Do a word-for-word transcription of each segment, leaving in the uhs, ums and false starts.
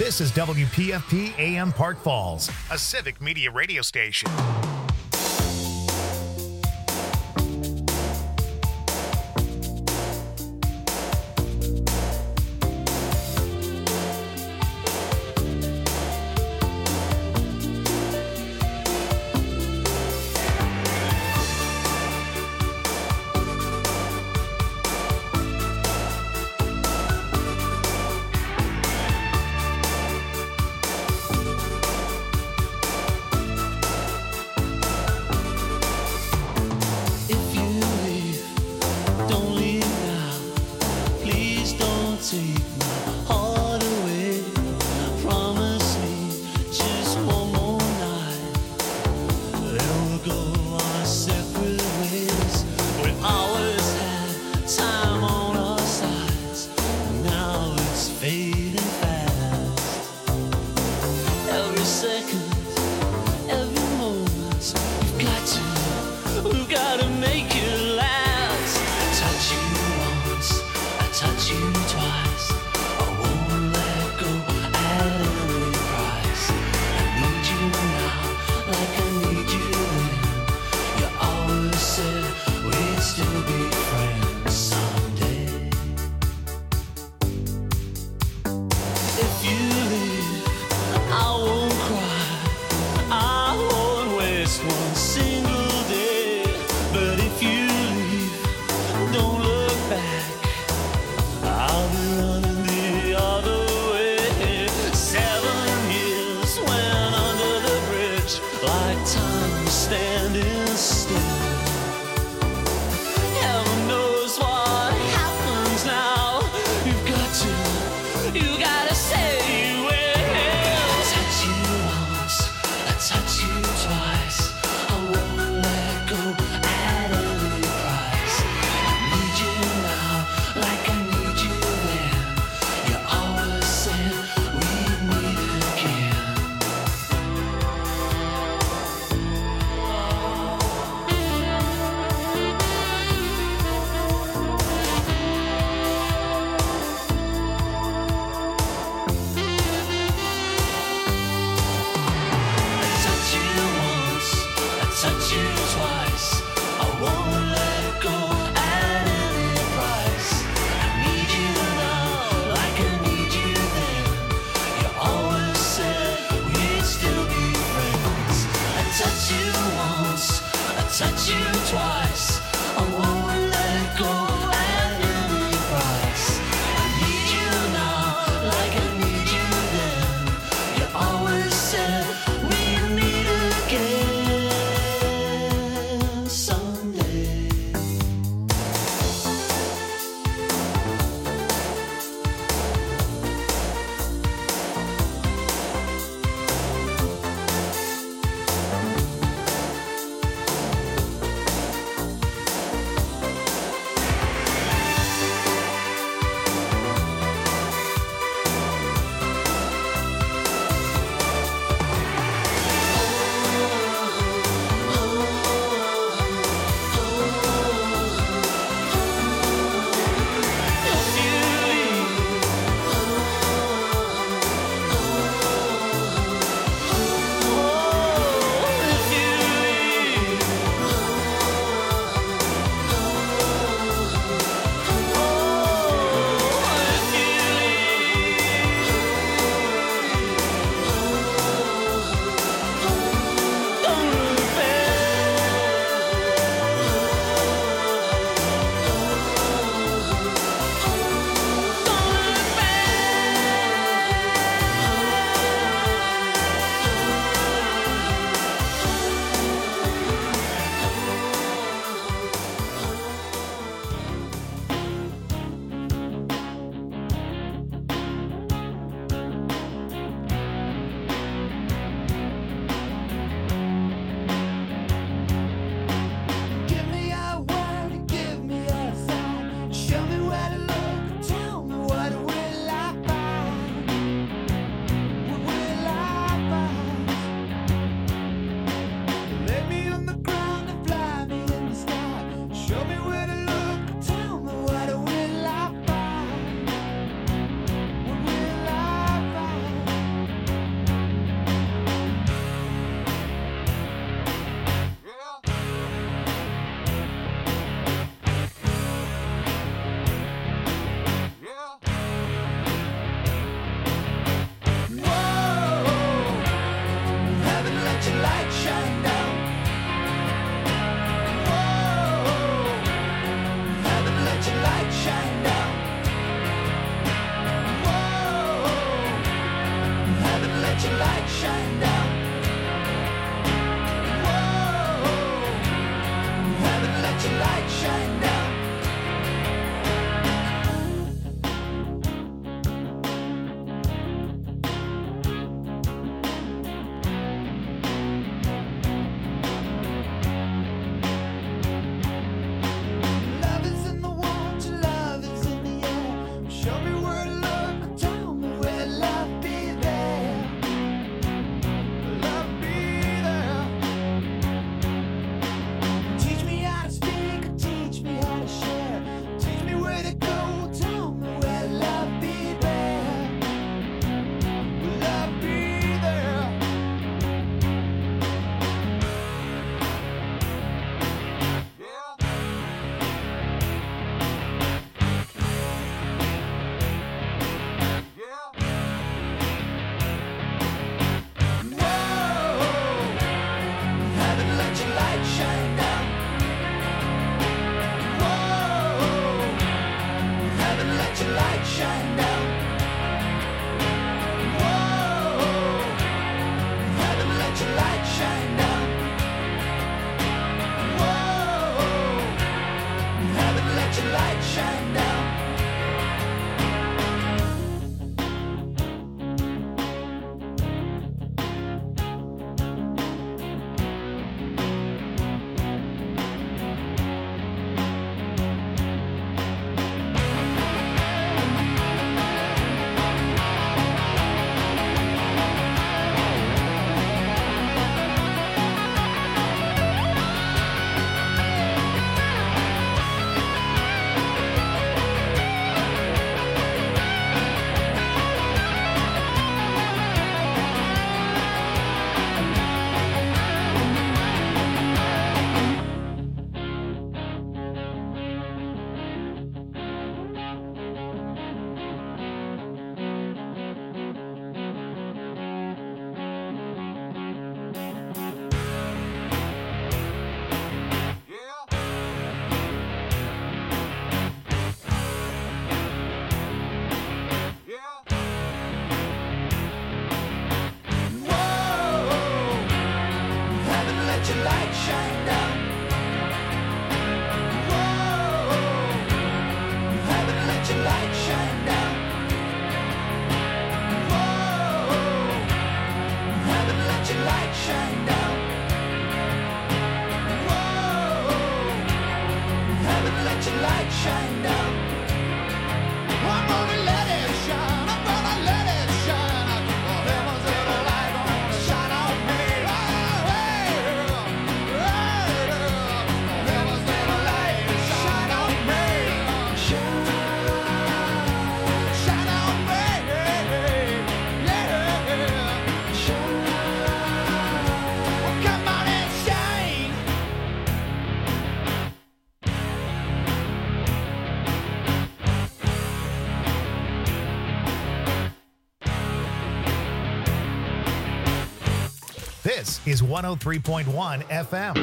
This is W P F P A M Park Falls, a civic media radio station. This is one oh three point one F M.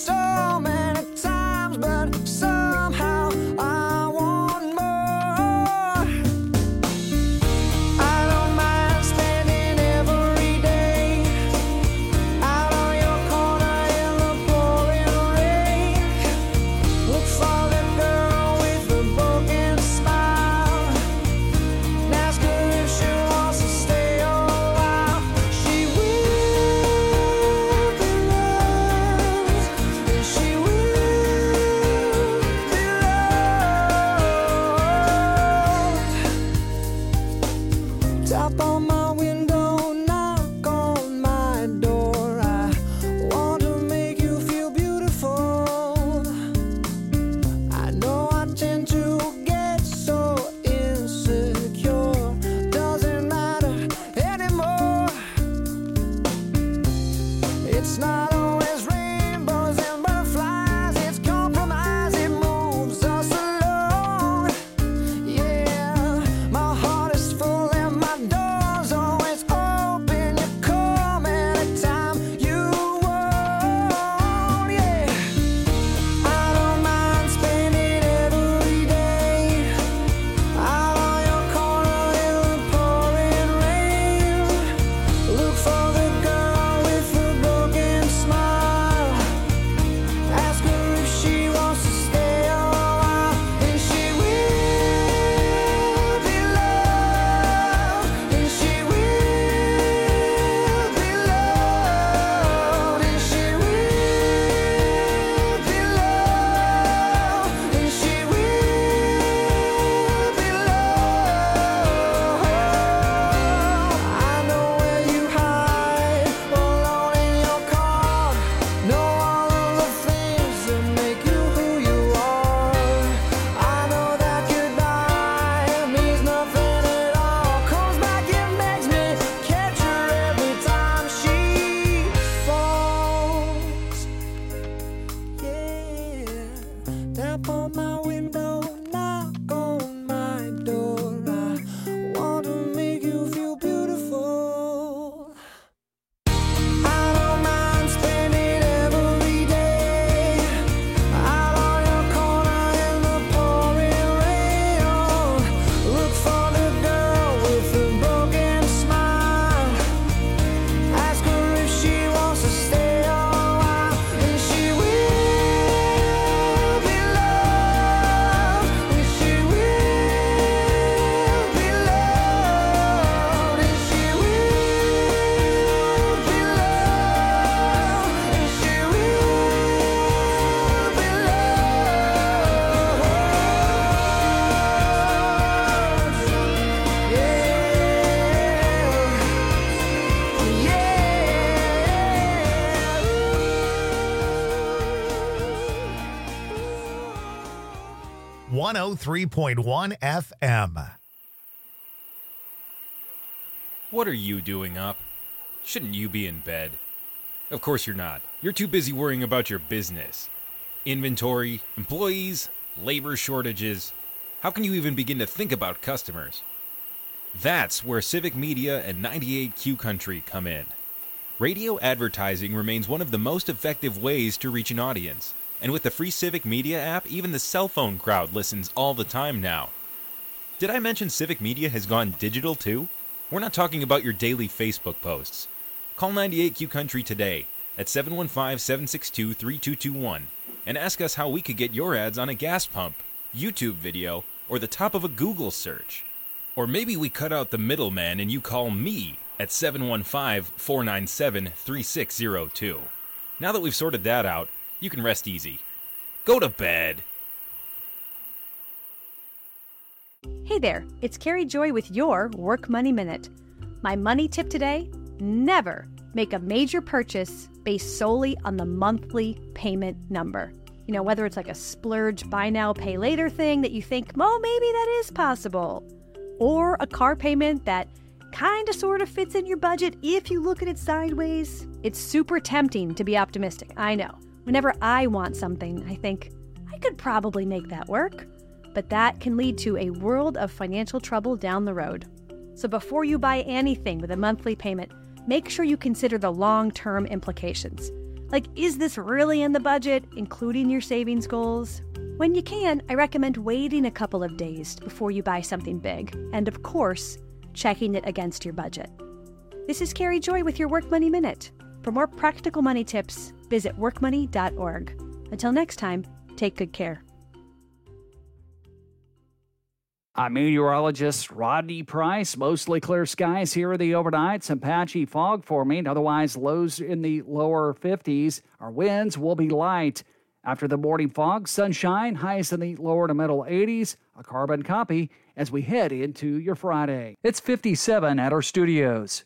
So many times, but somehow I want more. one oh three point one F M. What are you doing up? Shouldn't you be in bed? Of course you're not. You're too busy worrying about your business. Inventory, employees, labor shortages. How can you even begin to think about customers? That's where Civic Media and ninety-eight Q Country come in. Radio advertising remains one of the most effective ways to reach an audience. And with the free Civic Media app, even the cell phone crowd listens all the time now. Did I mention Civic Media has gone digital too? We're not talking about your daily Facebook posts. Call ninety-eight Q Country today at seven one five, seven six two, three two two one and ask us how we could get your ads on a gas pump, YouTube video, or the top of a Google search. Or maybe we cut out the middleman and you call me at seven one five, four nine seven, three six zero two. Now that we've sorted that out, you can rest easy. Go to bed. Hey there, it's Carrie Joy with your Work Money Minute. My money tip today: never make a major purchase based solely on the monthly payment number. You know, whether it's like a splurge buy now, pay later thing that you think, oh, maybe that is possible, or a car payment that kind of sort of fits in your budget if you look at it sideways. It's super tempting to be optimistic, I know. Whenever I want something, I think, I could probably make that work. But that can lead to a world of financial trouble down the road. So before you buy anything with a monthly payment, make sure you consider the long-term implications. Like, is this really in the budget, including your savings goals? When you can, I recommend waiting a couple of days before you buy something big. And of course, checking it against your budget. This is Carrie Joy with your Work Money Minute. For more practical money tips, visit work money dot org. Until next time, take good care. I'm meteorologist Rodney Price. Mostly clear skies here in the overnight. Some patchy fog forming. Otherwise, lows in the lower fifties. Our winds will be light. After the morning fog, sunshine, highs in the lower to middle eighties. A carbon copy as we head into your Friday. It's fifty-seven at our studios.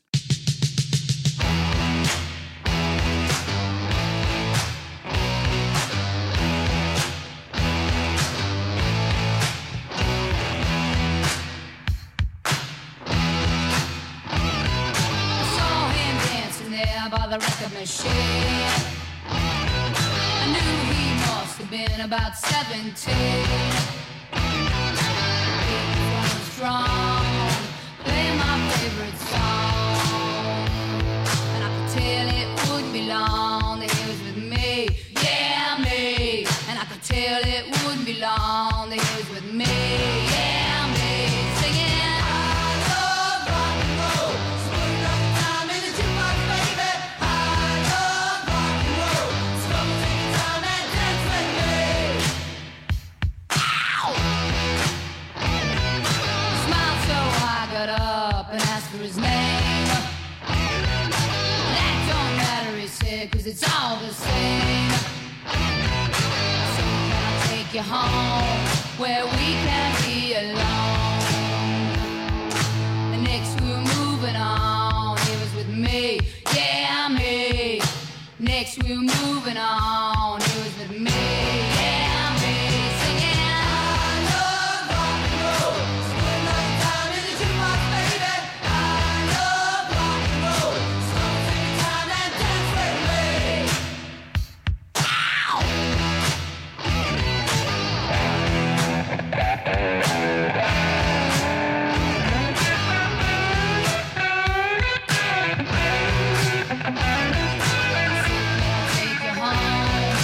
By the record machine, I knew he must have been about seventeen. He was strong, playing my favorite song, and I could tell it wouldn't be long that he was with me, yeah me. And I could tell it wouldn't be long that he was with me, yeah me. Singing. For his name, that don't matter, he said, cause it's all the same. So can I take you home where we can be alone? And next we were moving on, he was with me, yeah me. Next we were moving on, he was with me, yeah me. Singing. Take you home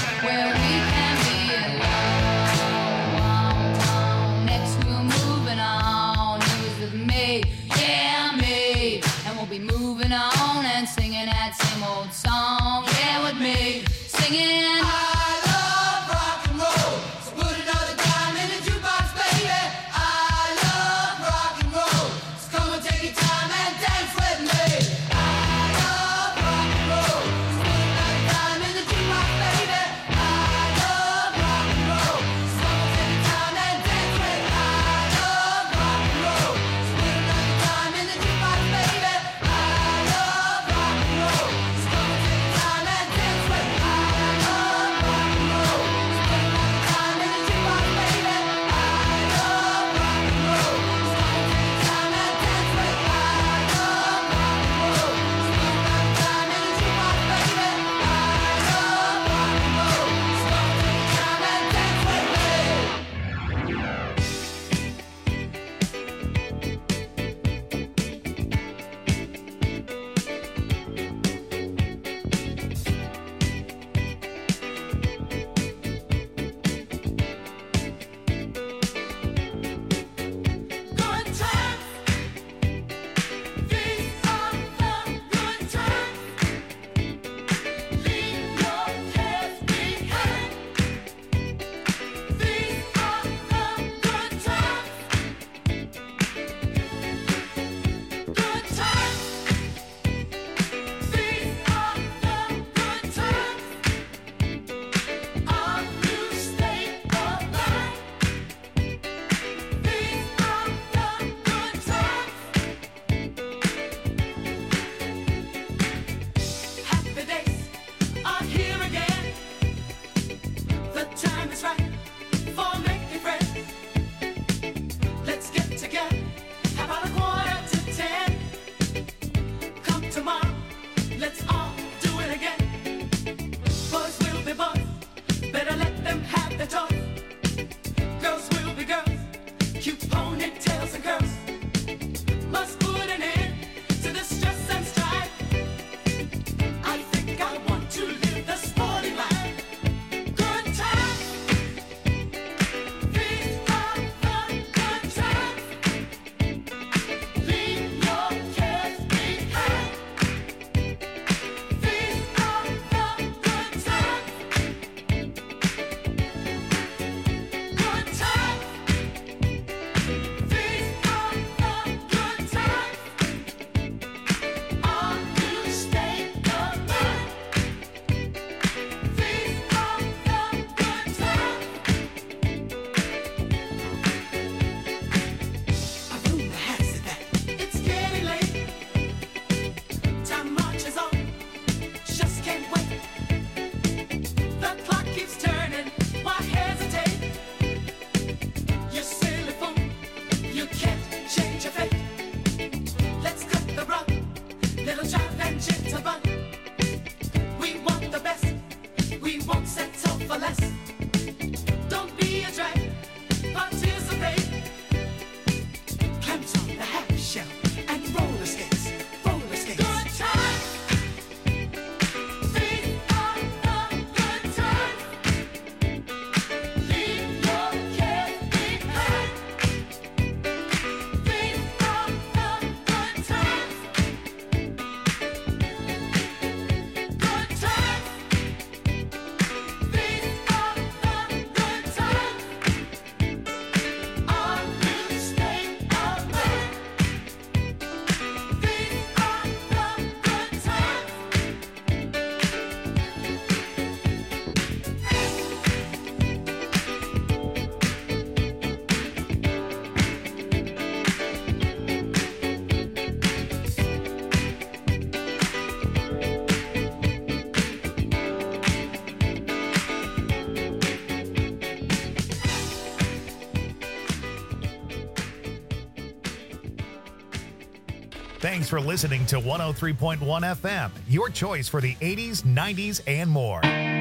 Thanks for listening to one oh three point one F M, your choice for the eighties, nineties, and more.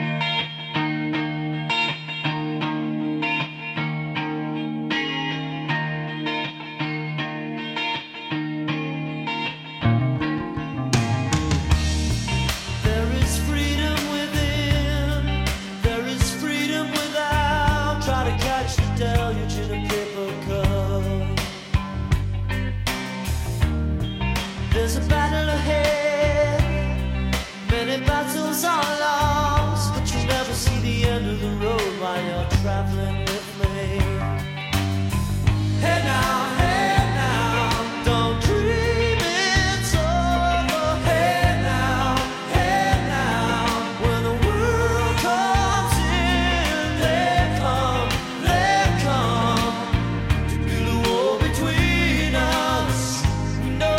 There's a battle ahead, many battles are lost, but you never see the end of the road while you're traveling with me. Hey now, hey now, don't dream it's over. Hey now, hey now, when the world comes in, they come, they come to build a wall between us. We know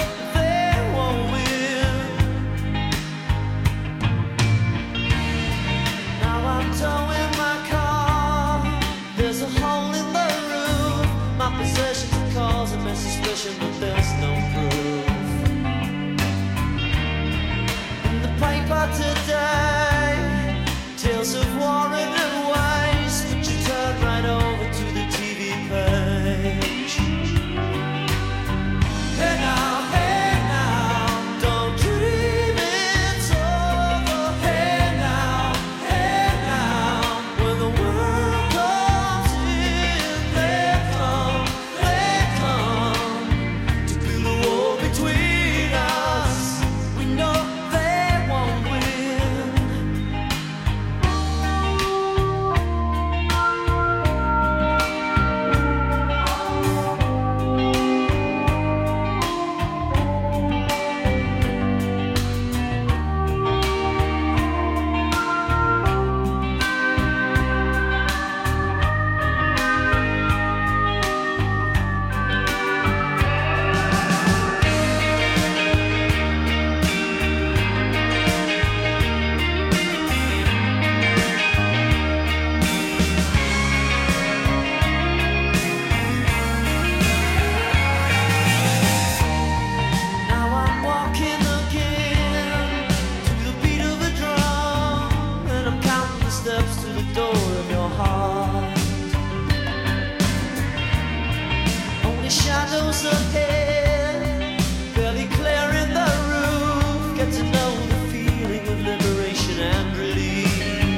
towing my car, there's a hole in the roof. My possessions are causing me suspicion, but there's no proof. In the paper today, tales of war and waste, but you turn right over to the T V page. Hey now, hey now, don't dream it's over. Hey now, hey now, when the world comes in, they come, they come to build a wall between us. We know they won't win. Now I'm walking again to the beat of a drum, and I'm counting the steps to the door of your heart. Only shadows ahead, barely clearing the roof. Get to know the feeling of liberation and release.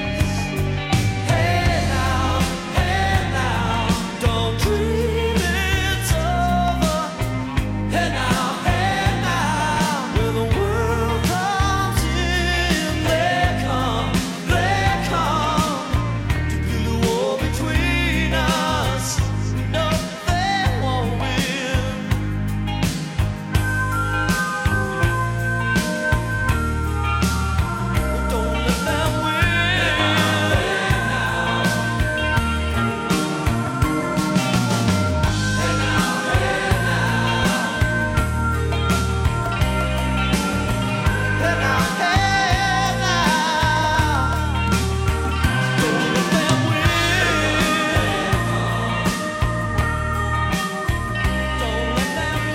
Hey now, hey now, don't dream it's over. Hey now, hey now, when the world comes in, they come, they come to build a wall between us. We know they won't win. Don't let them win. Hey now, hey now, don't let them win. Don't let them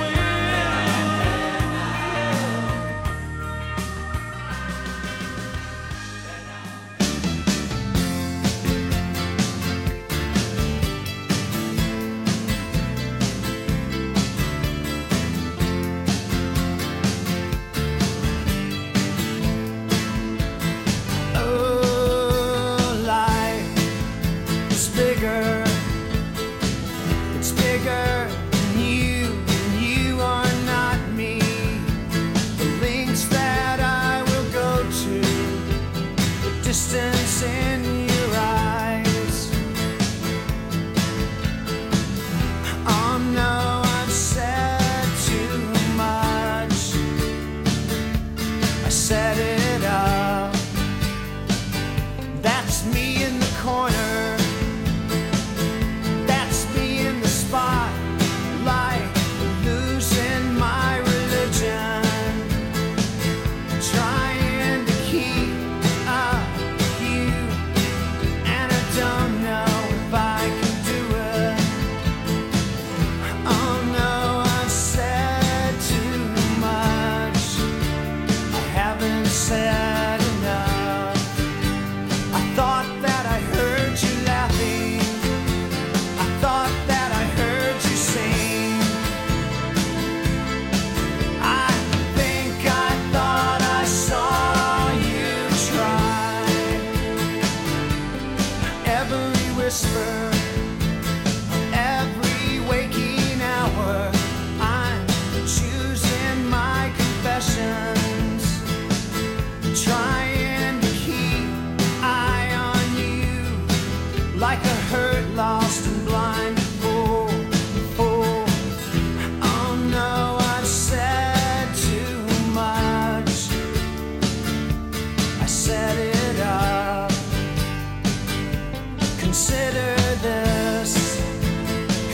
Oh, life is bigger. It's bigger than you, and you are not me. The lengths that I will go to, the distance in your eyes. Oh no, I've said too much. I set it up. That's me in the corner. That's me in the spot.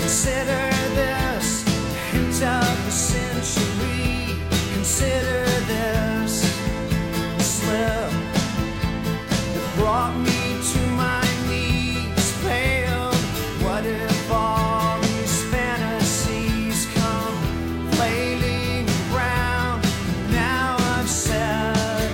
Consider this a hint of the century. Consider this a slip that brought me to my knees, pale. What if all these fantasies come flailing around? Now I've said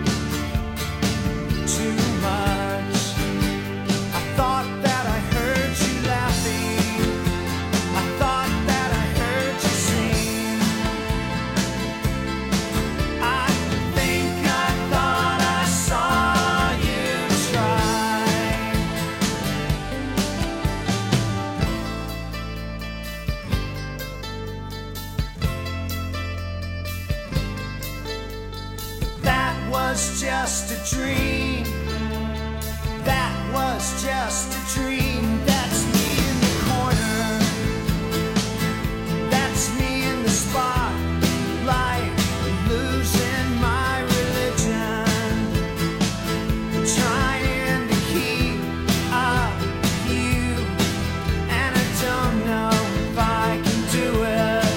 too much. I thought that I heard you laughing. I thought that I heard you sing. I think I thought I saw you try. That was just a dream. That was just a dream. That's me in the corner. That's me in the spotlight, losing my religion, trying to keep up with you, and I don't know if I can do it.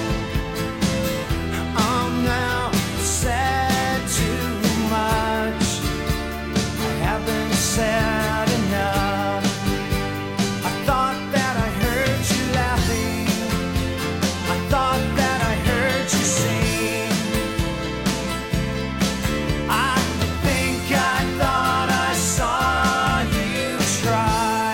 Oh no, I said too much. I haven't said enough. I thought that I heard you laughing. I thought that I heard you sing. I think I thought I saw you try.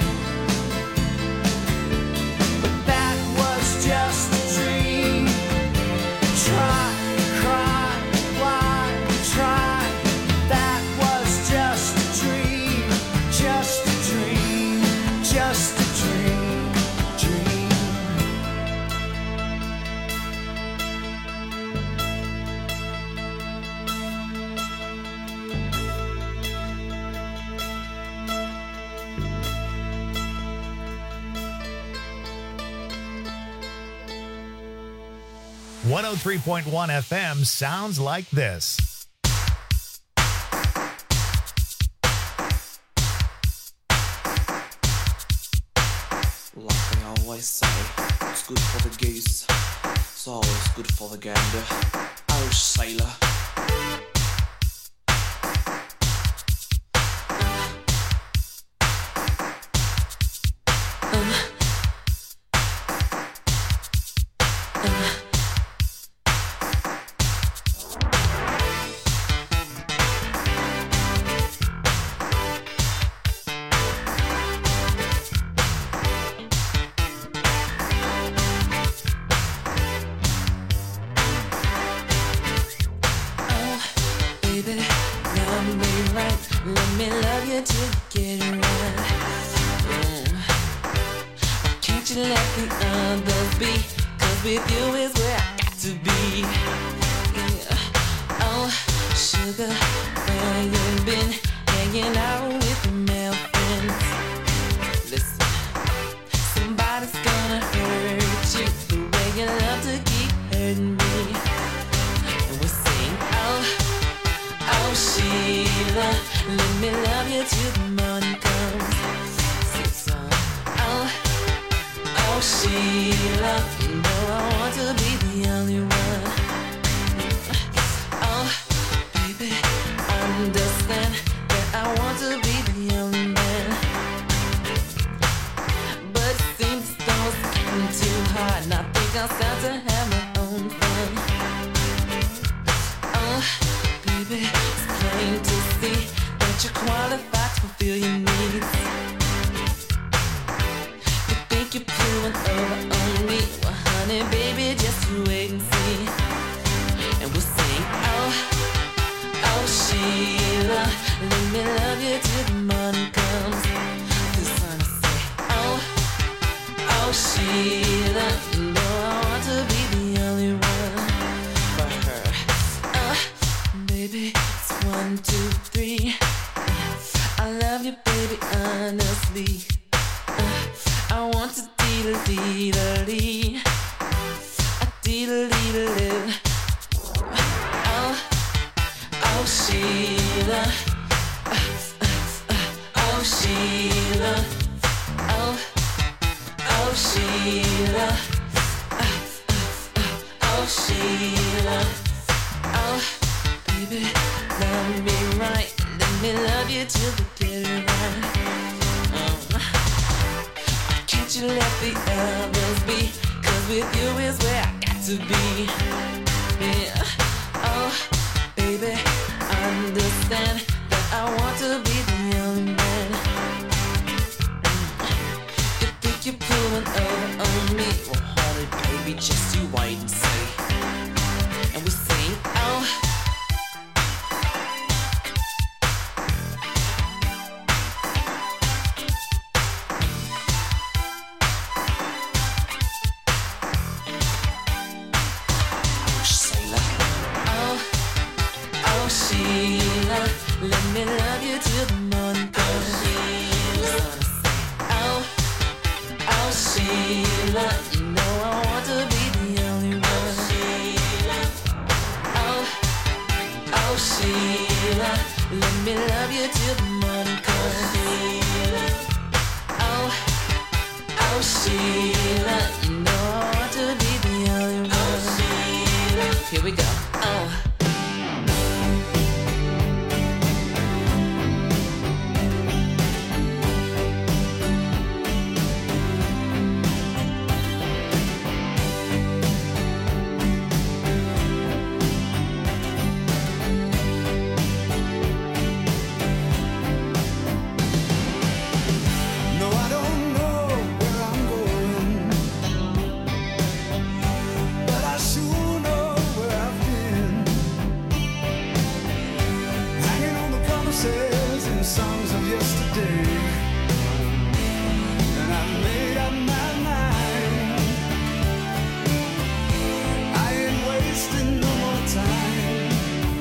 But that was just a dream. Try, cry, why try? That was just a dream, just a dream, just a dream, dream. one oh three point one F M sounds like this. Like they always say, it's good for the goose, it's always good for the gander. Oh, sailor. Baby, love me right. Let me love you till you get it right. Mm. Why can't you let the others be? Cause with you is where I got to be. Yeah. Oh, sugar, where you been? Hanging out with your male friends. Listen, somebody's gonna hurt you the way you love to keep hurting me. And we'll sing, oh, oh Sheila, let me love you till the morning comes. Sing song, oh, oh Sheila, you know I want to be the only one. Oh, baby, understand that I want to be the only man. But it seems though it's getting too hard, and I think I'll start to have my own fun. Oh, baby, it's plain to see that you're qualified to fulfill your needs. You think you're pulling over on me? Well, honey, baby, just you wait and see. And we'll sing, oh, oh, Sheila, let me love you till the morning comes. The sun will say, oh, oh, Sheila, you know I want to be the only one for her. Uh, baby, it's one, two, three. I love you, baby, honestly. Uh, I want to dee-da-dee-da-dee. A dee-da-dee-da-dee. Oh, oh, Sheila. Uh, uh, oh, Sheila. Oh, oh, Sheila. Sheila. Oh, Sheila. Oh, baby, love me right. Let me love you till the get it right. Oh, can't you let the others be? 'Cause with you is where I got to be. Yeah. Oh, baby, understand that I want to be the only man. You think you're pulling over on me? Well, honey, baby, just you wait and see. And we sing, oh. Sheila, let me love you till the morning comes. Oh, oh, Sheila, you know I want to be the only one. Oh, oh, Sheila, let me love you till the morning comes. Oh, oh, Sheila, you know I want to be the only one. Here we go. Oh. Songs of yesterday, and I made up my mind. I ain't wasting no more time.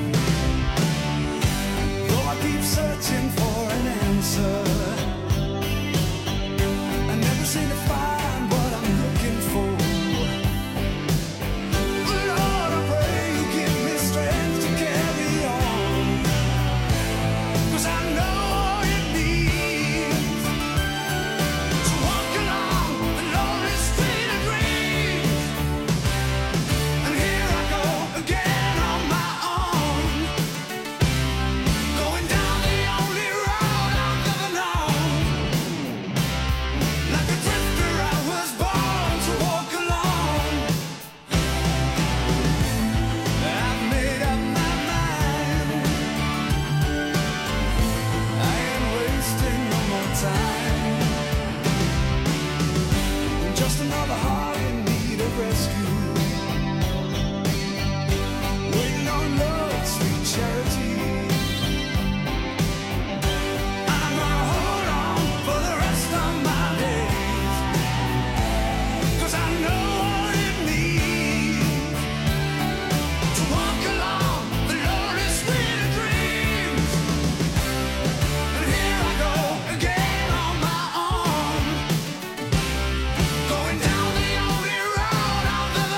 Though I keep searching for an answer, I never seem to find what I'm looking for. Lord, I pray you give me strength to carry on, 'cause I know Going down the only road I've ever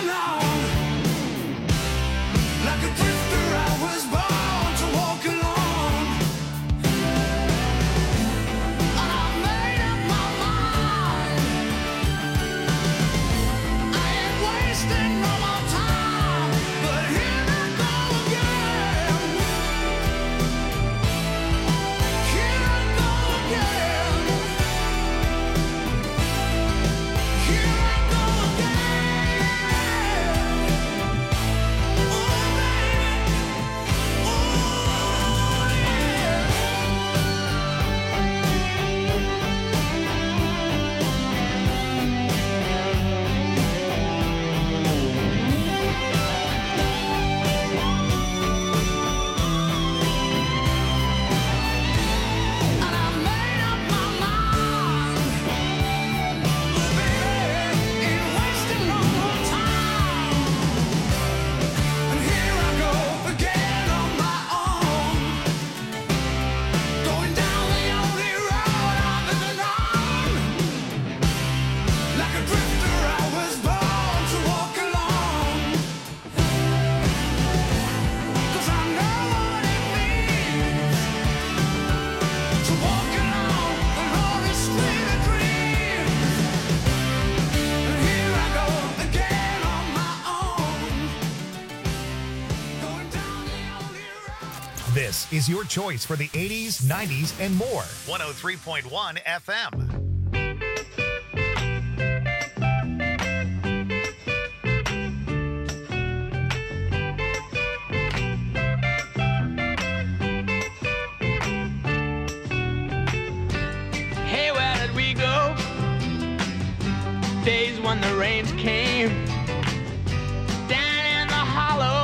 This is your choice for the eighties, nineties, and more. one oh three point one F M. Days when the rains came down in the hollow,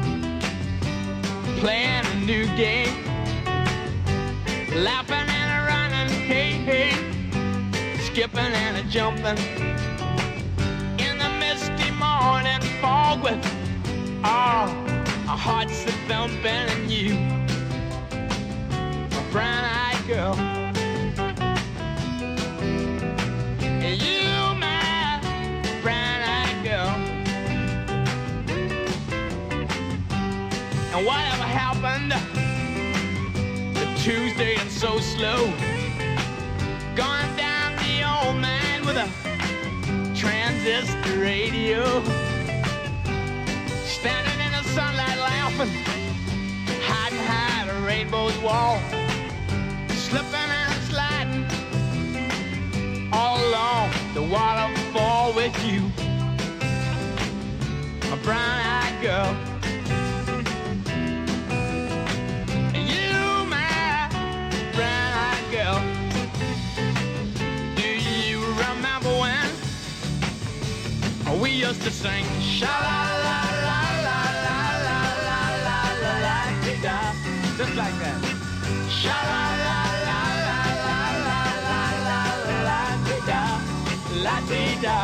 playing a new game, laughing and a running, hey, hey, skipping and a jumping in the misty morning fog with all our hearts a thumping and you, a brown-eyed girl. You, my brown-eyed girl. And whatever happened to Tuesday and so slow, going down the old man with a transistor radio, standing in the sunlight laughing, hiding behind a rainbow's wall, slipping and sliding all along the waterfall with you, a brown-eyed girl. You, my brown-eyed girl. Do you remember when we used to sing sha-la-la-la-la-la-la-la-la-la-la-la-la-la-la, just like that? Sha-la-la-la-la-la-la-la-la-la-la-la, la-dee-da.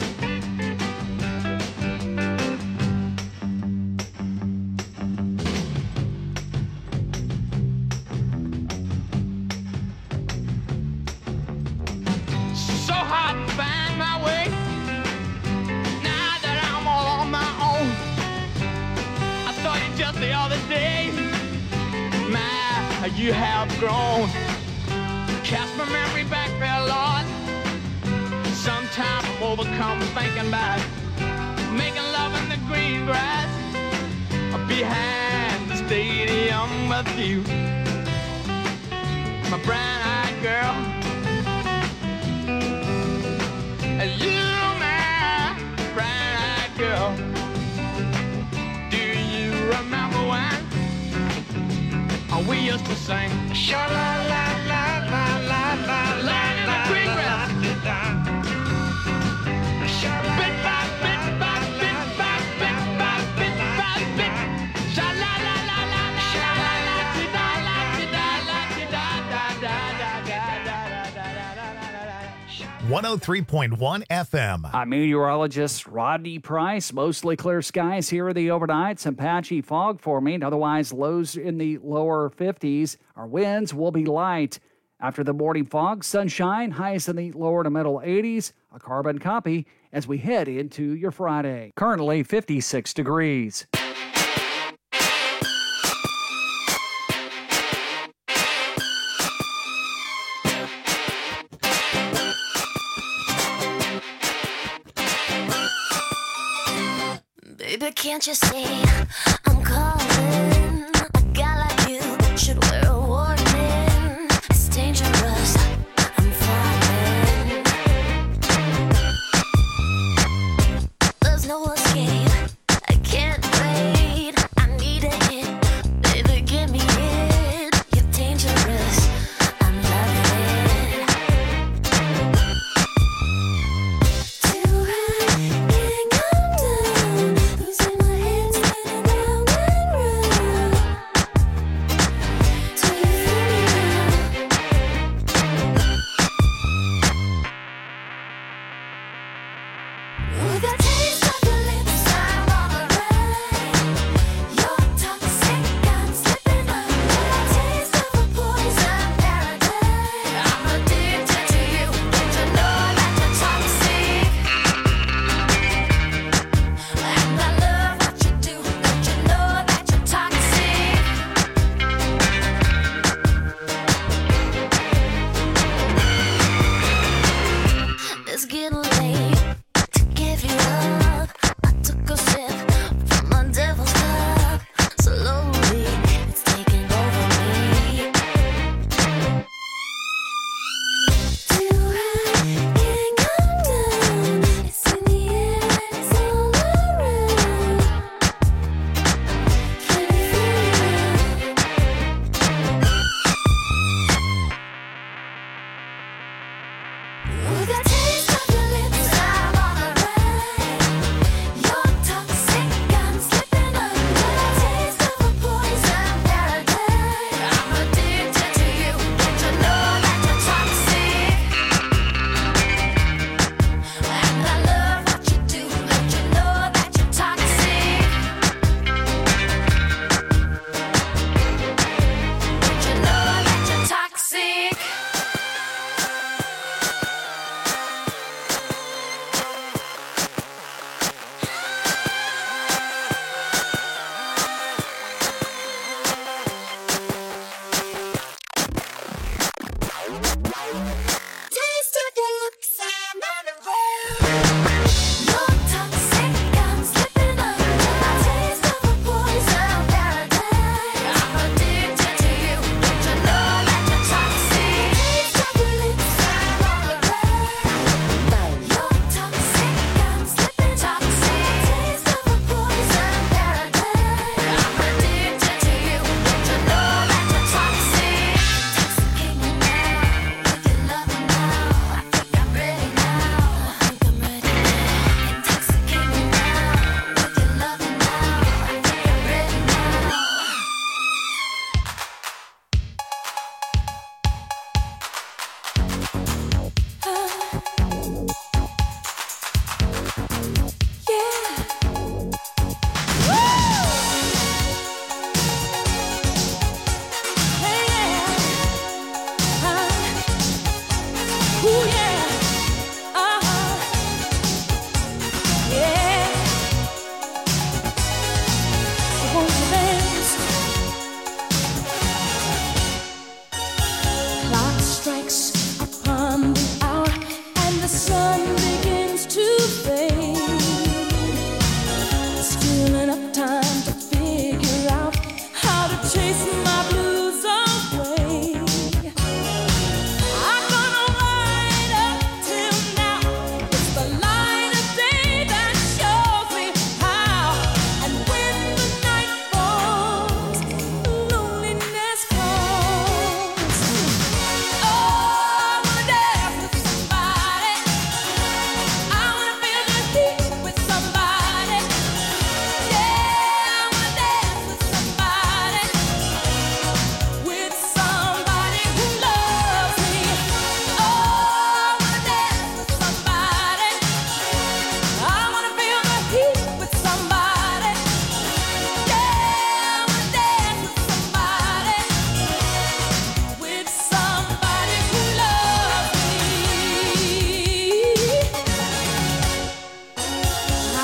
So hard to find my way now that I'm all on my own. I saw you just the other day, my, you have grown. Cast my memory back there, Lord. Sometimes I'm overcome thinking about making love in the green grass behind the stadium with you, my brown-eyed girl. You, my brown-eyed girl. Do you remember when we used to sing sha-la-la-la-la-la-la-la, in the green grass? Bit by bit by bit by bit by bit by bit. one oh three point one F M. I'm meteorologist Rodney Price. Mostly clear skies here in the overnight. Some patchy fog forming. Otherwise, lows in the lower fifties. Our winds will be light. After the morning fog, sunshine, highs in the lower to middle eighties. A carbon copy as we head into your Friday. Currently fifty-six degrees. Baby, can't you see I'm calling? A guy like you should wear a warning. It's dangerous, I'm falling. There's no escape, I can't wait. I need a hit, baby, give me it. You're dangerous, I'm loving it. Too high, can't come down. Losing my head, spinning round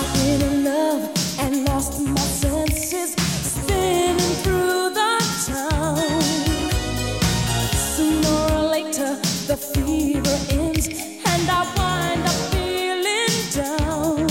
been in love and lost my senses, spinning through the town. Sooner or later, the fever ends, and I wind up feeling down.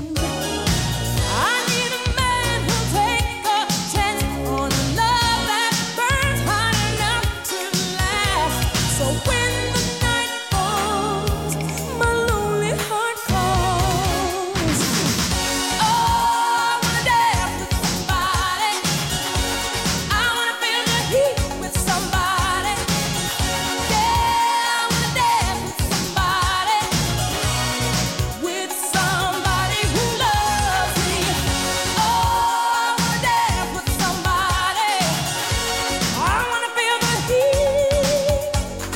I need a man who'll take a chance on a love that burns hot enough to last. So when the night falls, my lonely heart calls. Oh, I wanna dance with somebody. I wanna feel the heat with somebody. Yeah, I wanna dance with somebody. With somebody who loves me. Oh, I wanna dance with somebody. I wanna feel the heat.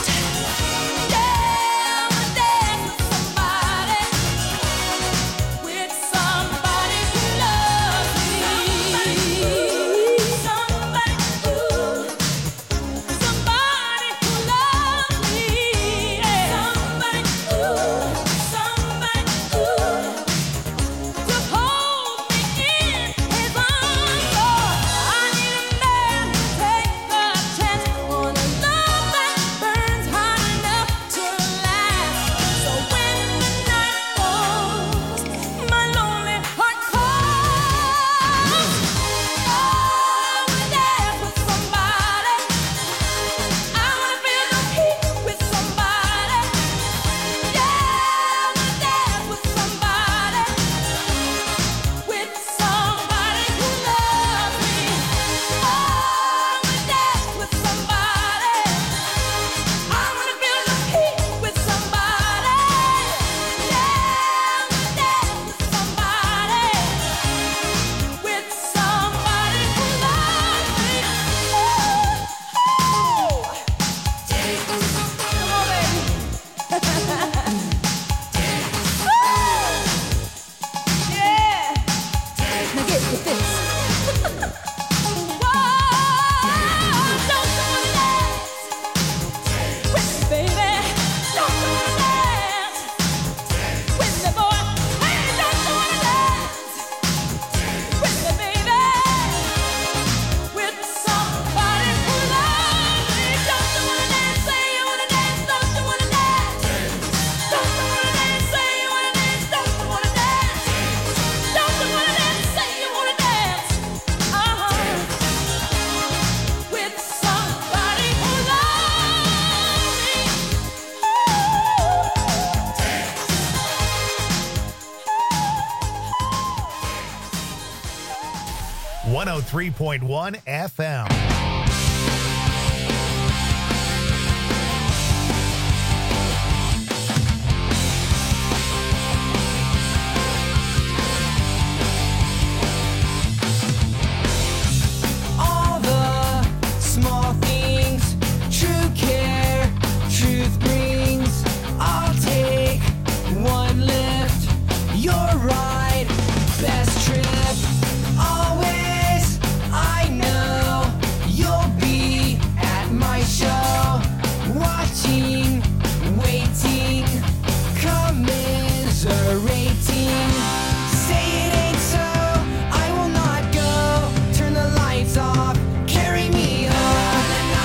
Yeah, I wanna dance with somebody. With somebody who loves me. Somebody who, somebody who loves me. Somebody who, somebody who, to hold me in his arms. Oh, I need a man to take a chance on a love that burns hot enough to last. So when the night falls, my lonely heart calls. Oh, I wanna dance with somebody. I wanna feel the heat with somebody. Yeah, I wanna dance with somebody. With somebody who loves me. Oh, I wanna dance with somebody. I wanna feel the heat with somebody. Yeah, I wanna dance with somebody. With somebody who loves me. Oh, oh. Come on, baby. Yeah. Now get with this. Whoa, don't you wanna dance with me, baby? Don't you wanna dance with me, boy? Hey, don't you wanna dance with me, baby? With somebody who loves me. Don't you wanna dance? Say you wanna dance. Don't you wanna dance? Don't you wanna dance? Say you wanna dance. Don't you wanna dance? Don't you wanna dance? Say you wanna dance. Uh-huh. With somebody who loves me. one oh three point one F M. All the small things, true care, truth brings. I'll take one lift, your ride, best trip. Always, I know you'll be at my show, watching, waiting, commiserating. Say it ain't so, I will not go. Turn the lights off, carry me home.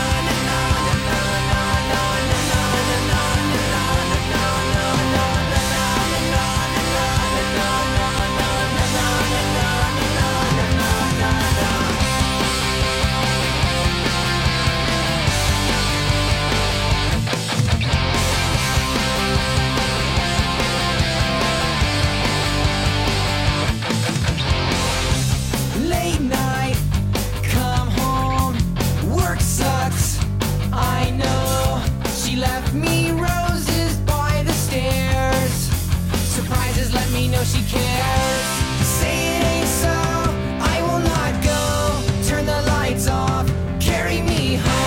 Late night, come home, work sucks, I know. She left me roses by the stairs. Surprises let me know she cares. Say it ain't so, I will not go. Turn the lights off, carry me home.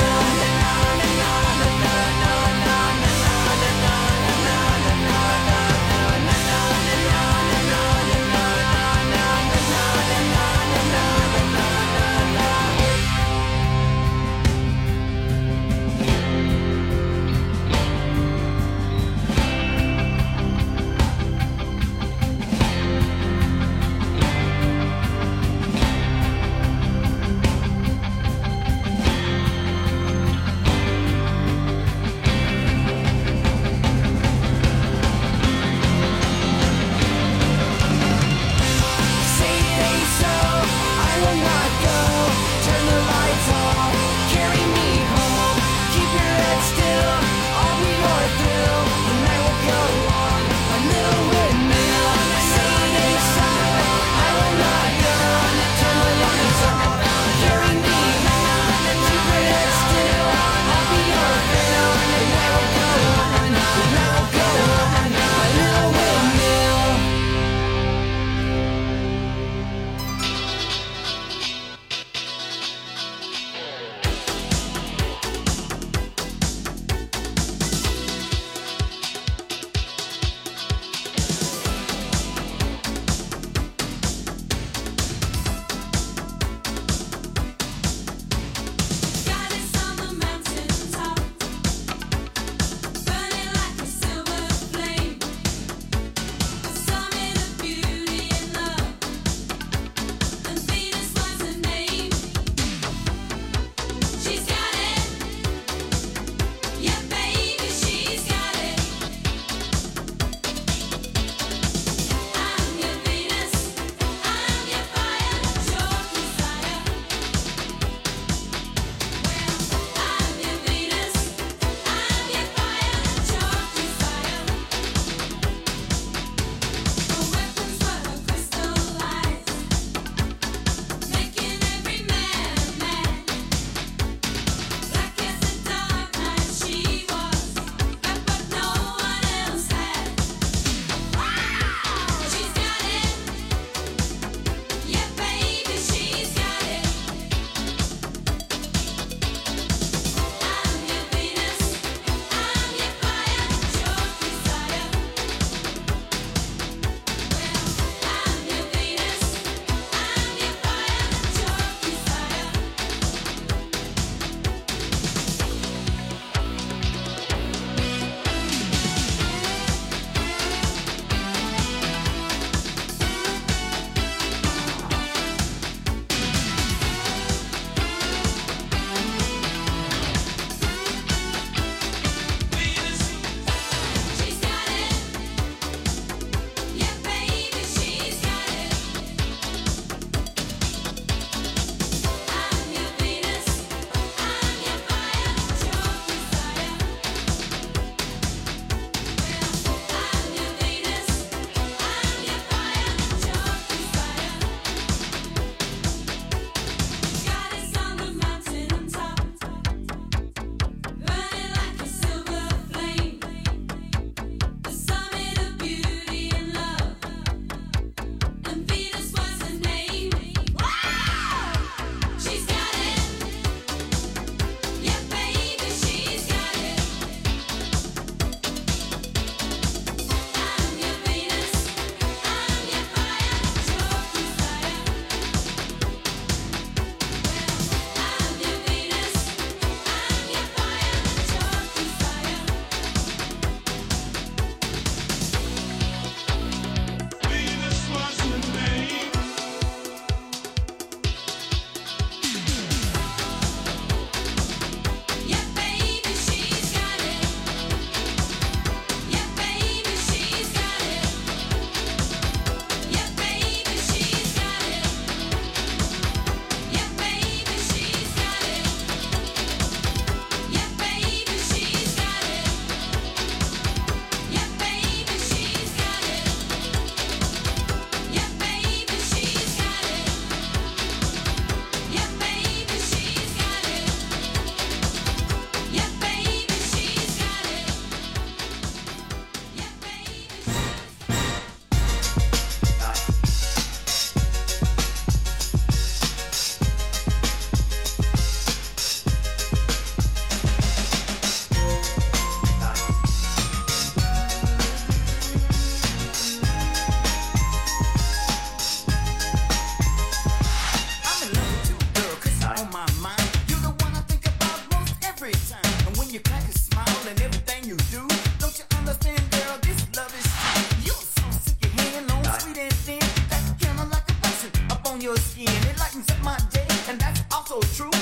on your skin. It lightens up my day, and that's also true.